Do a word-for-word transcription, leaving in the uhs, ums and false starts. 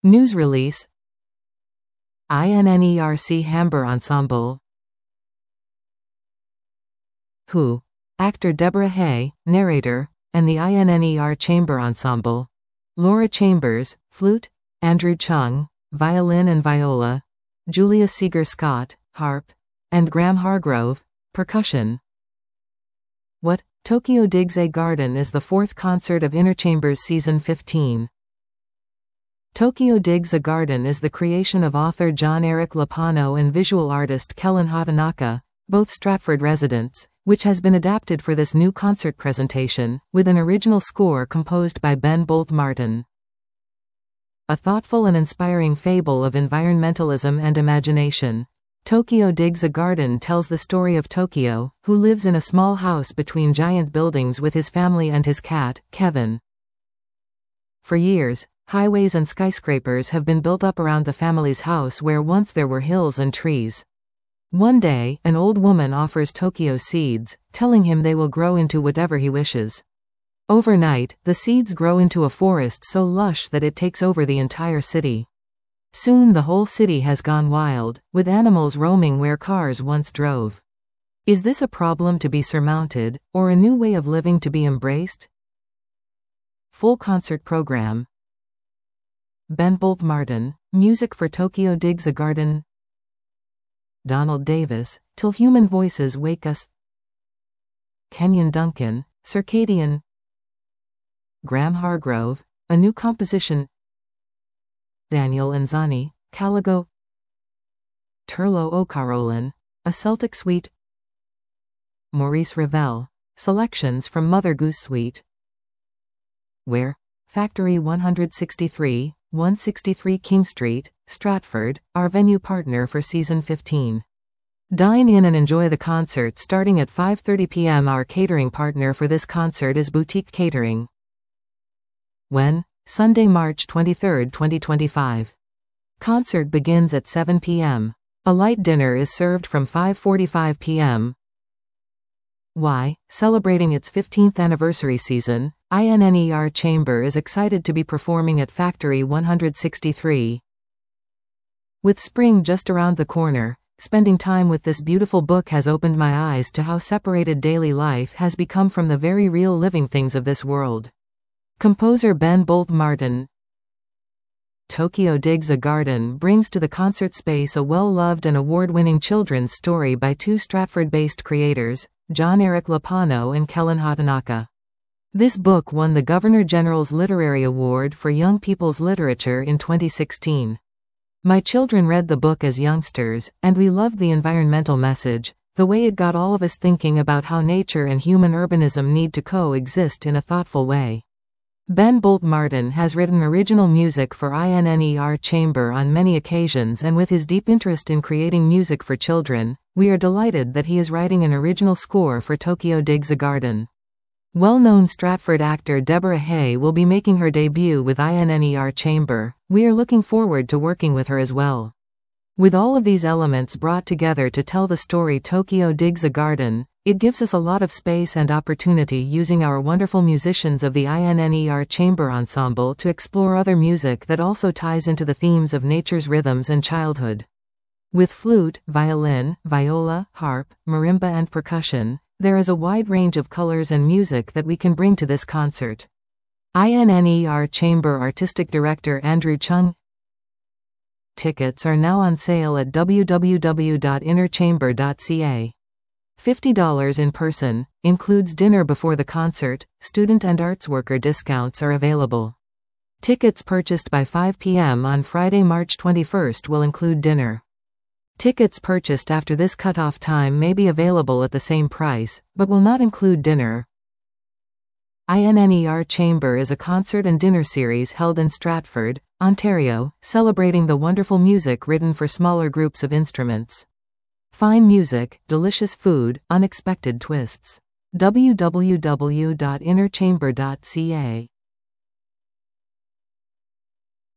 News release. INNERC Hamber Ensemble. Who? Actor Deborah Hay, narrator, and the I N N E R Chamber Ensemble. Laura Chambers, flute, Andrew Chung, violin and viola, Julia Seeger Scott, harp, and Graham Hargrove, percussion. What? Tokyo Digs a Garden is the fourth concert of Inner Chambers Season fifteen. Tokyo Digs a Garden is the creation of author John Eric Lapano and visual artist Kellen Hatanaka, both Stratford residents, which has been adapted for this new concert presentation, with an original score composed by Ben Bolt Martin. A thoughtful and inspiring fable of environmentalism and imagination, Tokyo Digs a Garden tells the story of Tokyo, who lives in a small house between giant buildings with his family and his cat, Kevin. For years, highways and skyscrapers have been built up around the family's house where once there were hills and trees. One day, an old woman offers Tokyo seeds, telling him they will grow into whatever he wishes. Overnight, the seeds grow into a forest so lush that it takes over the entire city. Soon the whole city has gone wild, with animals roaming where cars once drove. Is this a problem to be surmounted, or a new way of living to be embraced? Full concert program. Ben Bolt Martin, music for Tokyo Digs a Garden. Donald Davis, Till Human Voices Wake Us. Kenyon Duncan, Circadian. Graham Hargrove, a new composition. Daniel Anzani, Caligo. Turlo O'Carolan, a Celtic suite. Maurice Ravel, selections from Mother Goose Suite. Where? Factory one sixty-three, one sixty-three King Street, Stratford, our venue partner for Season fifteen. Dine in and enjoy the concert starting at five thirty p m Our catering partner for this concert is Boutique Catering. When? Sunday, March twenty-third, twenty twenty-five. Concert begins at seven p m A light dinner is served from five forty-five p m Why? Celebrating its fifteenth anniversary season, I N N E R Chamber is excited to be performing at Factory one sixty-three. With spring just around the corner, spending time with this beautiful book has opened my eyes to how separated daily life has become from the very real living things of this world. Composer Ben Bolt Martin. Tokyo Digs a Garden brings to the concert space a well-loved and award-winning children's story by two Stratford-based creators, John Eric Lapano and Kellen Hatanaka. This book won the Governor General's Literary Award for Young People's Literature in twenty sixteen. My children read the book as youngsters, and we loved the environmental message, the way it got all of us thinking about how nature and human urbanism need to coexist in a thoughtful way. Ben Bolt Martin has written original music for I N N E R Chamber on many occasions, and with his deep interest in creating music for children, we are delighted that he is writing an original score for Tokyo Digs a Garden. Well-known Stratford actor Deborah Hay will be making her debut with I N N E R Chamber. We are looking forward to working with her as well. With all of these elements brought together to tell the story Tokyo Digs a Garden, it gives us a lot of space and opportunity using our wonderful musicians of the I N N E R Chamber Ensemble to explore other music that also ties into the themes of nature's rhythms and childhood. With flute, violin, viola, harp, marimba and percussion, there is a wide range of colors and music that we can bring to this concert. I N N E R Chamber Artistic Director Andrew Chung. Tickets are now on sale at w w w dot inner chamber dot c a. fifty dollars in person, includes dinner before the concert. Student and arts worker discounts are available. Tickets purchased by five p m on Friday, March twenty-first will include dinner. Tickets purchased after this cutoff time may be available at the same price, but will not include dinner. I N N E R Chamber is a concert and dinner series held in Stratford, Ontario, celebrating the wonderful music written for smaller groups of instruments. Fine music, delicious food, unexpected twists. w w w dot inner chamber dot c a